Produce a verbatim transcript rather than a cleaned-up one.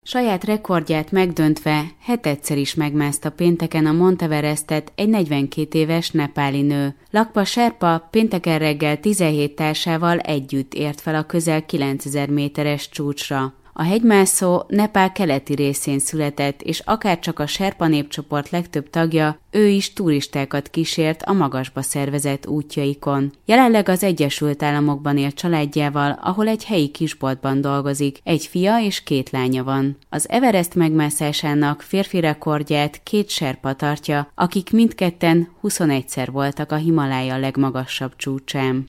Saját rekordját megdöntve hetedszer is megmászta pénteken a Mount Everestet egy negyvenkét éves nepáli nő. Lakpa Sherpa pénteken reggel tizenhét társával együtt ért fel a közel kilencezer méteres csúcsra. A hegymászó Nepál keleti részén született, és akárcsak a Sherpa népcsoport legtöbb tagja, ő is turistákat kísért a magasba szervezett útjaikon. Jelenleg az Egyesült Államokban él családjával, ahol egy helyi kisboltban dolgozik, egy fia és két lánya van. Az Everest megmászásának férfi rekordját két Sherpa tartja, akik mindketten huszonegyszer voltak a Himalája legmagasabb csúcsán.